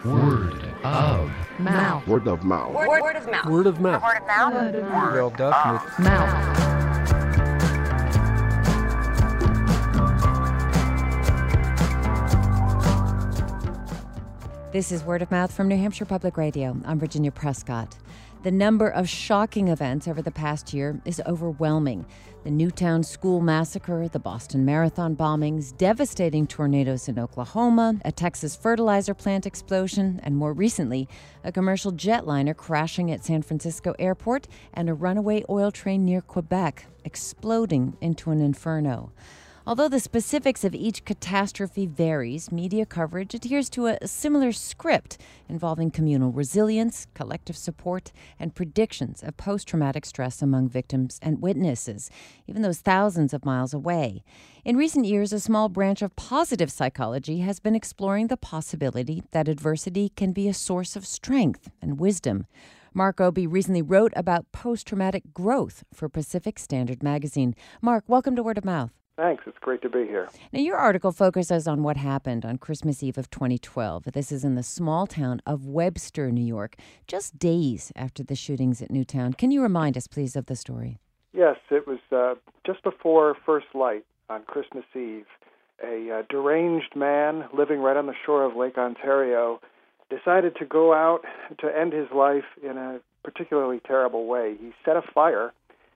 Word of mouth. Word of mouth. Word of mouth. Word of mouth. Word of mouth. Word of mouth. Wel dat met Mouth. This is Word of Mouth from New Hampshire Public Radio. I'm Virginia Prescott. The number of shocking events over the past year is overwhelming. The Newtown school massacre, the Boston Marathon bombings, devastating tornadoes in Oklahoma, a Texas fertilizer plant explosion, and more recently, a commercial jetliner crashing at San Francisco Airport and a runaway oil train near Quebec exploding into an inferno. Although the specifics of each catastrophe varies, media coverage adheres to a similar script involving communal resilience, collective support, and predictions of post-traumatic stress among victims and witnesses, even those thousands of miles away. In recent years, a small branch of positive psychology has been exploring the possibility that adversity can be a source of strength and wisdom. Mark Obie recently wrote about post-traumatic growth for Pacific Standard magazine. Mark, welcome to Word of Mouth. Thanks. It's great to be here. Now, your article focuses on what happened on Christmas Eve of 2012. This is in the small town of Webster, New York, just days after the shootings at Newtown. Can you remind us, please, of the story? Yes, it was just before first light on Christmas Eve. A deranged man living right on the shore of Lake Ontario decided to go out to end his life in a particularly terrible way. He set a fire,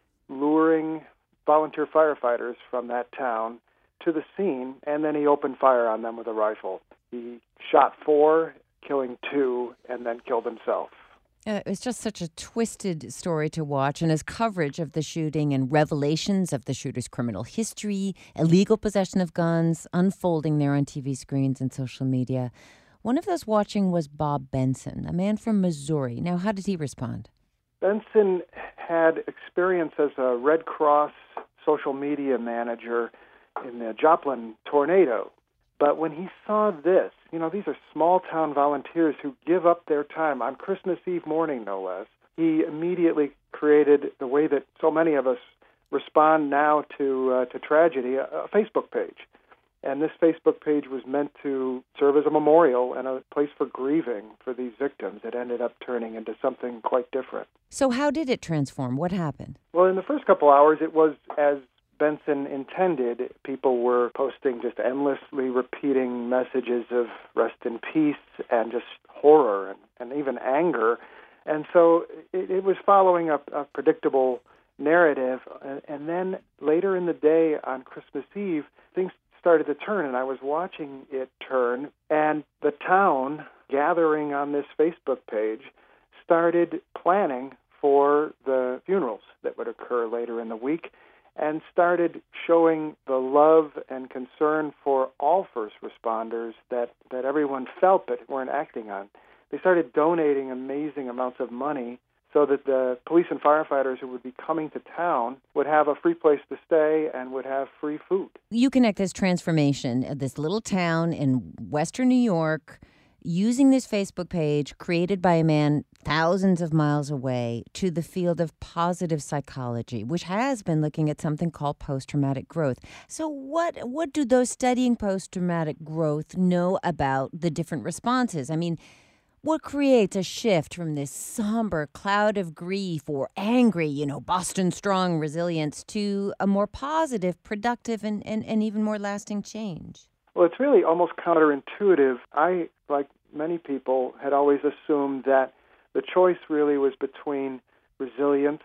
luring volunteer firefighters from that town to the scene, and then he opened fire on them with a rifle. He shot 4, killing 2, and then killed himself. It was just such a twisted story to watch, and his coverage of the shooting and revelations of the shooter's criminal history, illegal possession of guns, unfolding there on TV screens and social media. One of those watching was Bob Benson, a man from Missouri. Now, how did he respond? Benson had experience as a Red Cross social media manager in the Joplin tornado. But when he saw this, these are small-town volunteers who give up their time on Christmas Eve morning, no less, he immediately created the way that so many of us respond now to tragedy, a Facebook page. And this Facebook page was meant to serve as a memorial and a place for grieving for these victims. It ended up turning into something quite different. So how did it transform? What happened? Well, in the first couple hours, it was as Benson intended. People were posting just endlessly repeating messages of rest in peace and just horror and even anger. And so it was following a predictable narrative. And then later in the day on Christmas Eve, things started to turn, and I was watching it turn, and the town gathering on this Facebook page started planning for the funerals that would occur later in the week and started showing the love and concern for all first responders that everyone felt but weren't acting on. They started donating amazing amounts of money so that the police and firefighters who would be coming to town would have a free place to stay and would have free food. You connect this transformation of this little town in western New York, using this Facebook page created by a man thousands of miles away, to the field of positive psychology, which has been looking at something called post-traumatic growth. So what do those studying post-traumatic growth know about the different responses? I mean, what creates a shift from this somber cloud of grief or angry, Boston strong resilience to a more positive, productive, and even more lasting change? Well, it's really almost counterintuitive. I, like many people, had always assumed that the choice really was between resilience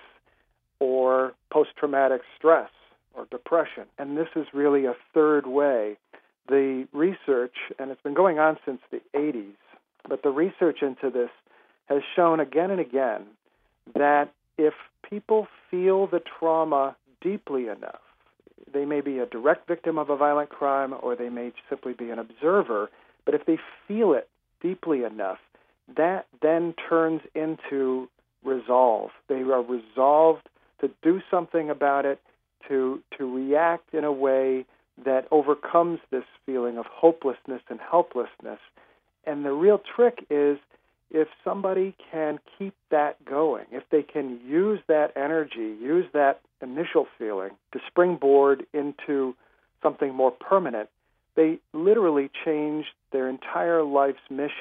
or post-traumatic stress or depression. And this is really a third way. The research, and it's been going on since the 80s, but the research into this has shown again and again that if people feel the trauma deeply enough, they may be a direct victim of a violent crime or they may simply be an observer, but if they feel it deeply enough, that then turns into resolve. They are resolved to do something about it, to react in a way that overcomes this feeling of hopelessness and helplessness. And the real trick is if somebody can keep that going, if they can use that energy, use that initial feeling to springboard into something more permanent, they literally change their entire life's mission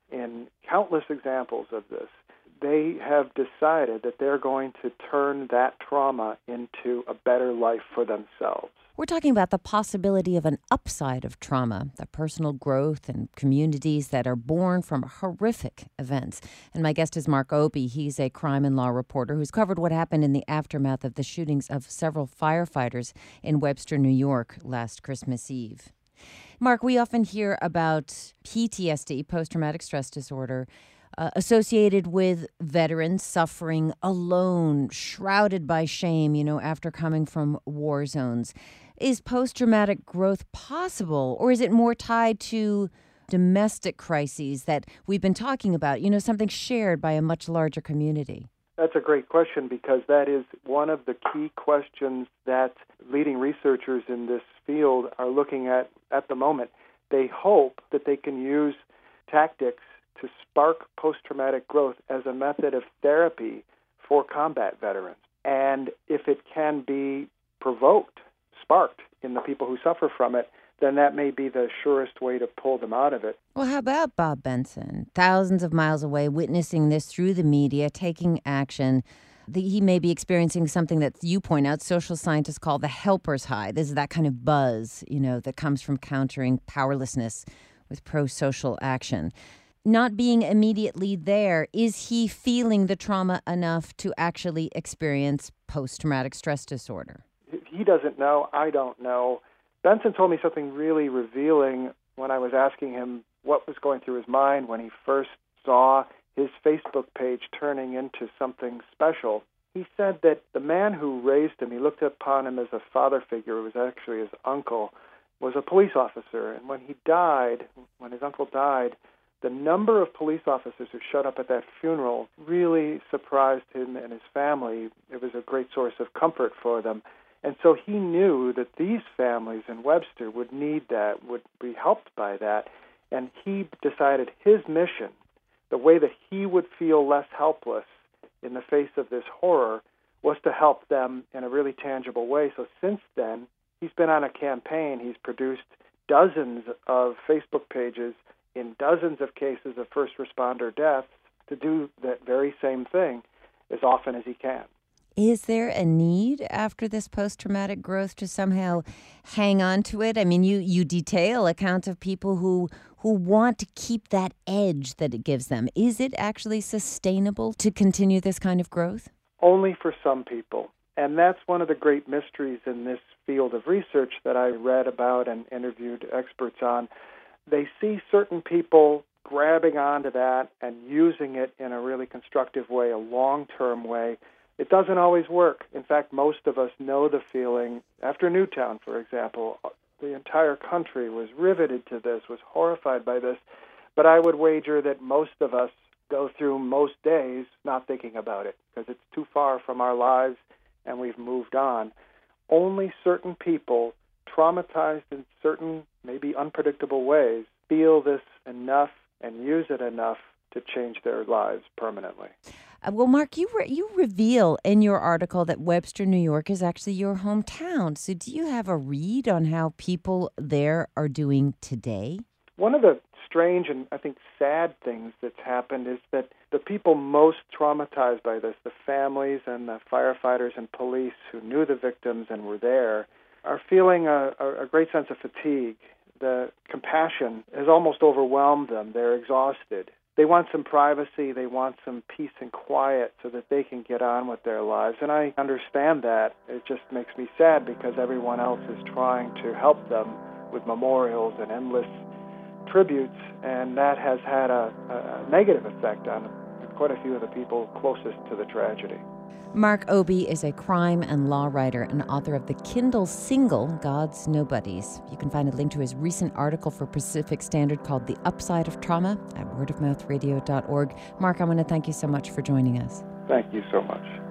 in countless examples of this, they have decided that they're going to turn that trauma into a better life for themselves. We're talking about the possibility of an upside of trauma, the personal growth and communities that are born from horrific events. And my guest is Mark Obie. He's a crime and law reporter who's covered what happened in the aftermath of the shootings of several firefighters in Webster, New York, last Christmas Eve. Mark, we often hear about PTSD, post-traumatic stress disorder, associated with veterans suffering alone, shrouded by shame, after coming from war zones. Is post-traumatic growth possible, or is it more tied to domestic crises that we've been talking about, something shared by a much larger community? That's a great question, because that is one of the key questions that leading researchers in this field are looking at the moment. They hope that they can use tactics to spark post-traumatic growth as a method of therapy for combat veterans. And if it can be sparked in the people who suffer from it, then that may be the surest way to pull them out of it. Well, how about Bob Benson, thousands of miles away, witnessing this through the media, taking action? He may be experiencing something that you point out, social scientists call the helper's high. This is that kind of buzz, that comes from countering powerlessness with pro-social action. Not being immediately there, is he feeling the trauma enough to actually experience post-traumatic stress disorder? He doesn't know. I don't know. Benson told me something really revealing when I was asking him what was going through his mind when he first saw his Facebook page turning into something special. He said that the man who raised him, he looked upon him as a father figure, who was actually his uncle, was a police officer. And when his uncle died, the number of police officers who showed up at that funeral really surprised him and his family. It was a great source of comfort for them. And so he knew that these families in Webster would need that, would be helped by that. And he decided his mission, the way that he would feel less helpless in the face of this horror, was to help them in a really tangible way. So since then, he's been on a campaign. He's produced dozens of Facebook pages in dozens of cases of first responder deaths to do that very same thing as often as he can. Is there a need after this post-traumatic growth to somehow hang on to it? I mean, you detail accounts of people who want to keep that edge that it gives them. Is it actually sustainable to continue this kind of growth? Only for some people. And that's one of the great mysteries in this field of research that I read about and interviewed experts on. They see certain people grabbing onto that and using it in a really constructive way, a long-term way. It doesn't always work. In fact, most of us know the feeling. After Newtown, for example, the entire country was riveted to this, was horrified by this. But I would wager that most of us go through most days not thinking about it because it's too far from our lives and we've moved on. Only certain people, traumatized in certain, maybe unpredictable ways, feel this enough and use it enough to change their lives permanently. Well, Mark, you reveal in your article that Webster, New York is actually your hometown. So do you have a read on how people there are doing today? One of the strange and I think sad things that's happened is that the people most traumatized by this, the families and the firefighters and police who knew the victims and were there, are feeling a great sense of fatigue. The compassion has almost overwhelmed them. They're exhausted. They want some privacy. They want some peace and quiet so that they can get on with their lives. And I understand that. It just makes me sad because everyone else is trying to help them with memorials and endless tributes, and that has had a negative effect on quite a few of the people closest to the tragedy. Mark Obie is a crime and law writer and author of the Kindle single, God's Nobodies. You can find a link to his recent article for Pacific Standard called The Upside of Trauma at wordofmouthradio.org. Mark, I want to thank you so much for joining us. Thank you so much.